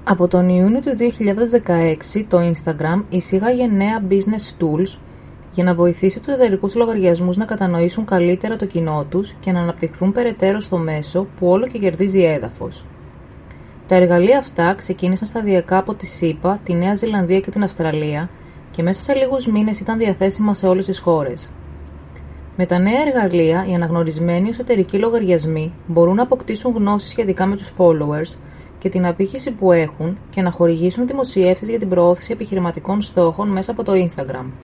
Από τον Ιούνιο του 2016, το Instagram εισήγαγε νέα business tools για να βοηθήσει τους εταιρικούς λογαριασμούς να κατανοήσουν καλύτερα το κοινό τους και να αναπτυχθούν περαιτέρω στο μέσο που όλο και κερδίζει έδαφος. Τα εργαλεία αυτά ξεκίνησαν σταδιακά από τη ΣΥΠΑ, τη Νέα Ζηλανδία και την Αυστραλία και μέσα σε λίγους μήνες ήταν διαθέσιμα σε όλες τις χώρες. Με τα νέα εργαλεία, οι αναγνωρισμένοι ως εταιρικοί λογαριασμοί μπορούν να αποκτήσουν γνώσεις σχετικά με τους followers και την απήχηση που έχουν και να χορηγήσουν δημοσιεύσεις για την προώθηση επιχειρηματικών στόχων μέσα από το Instagram.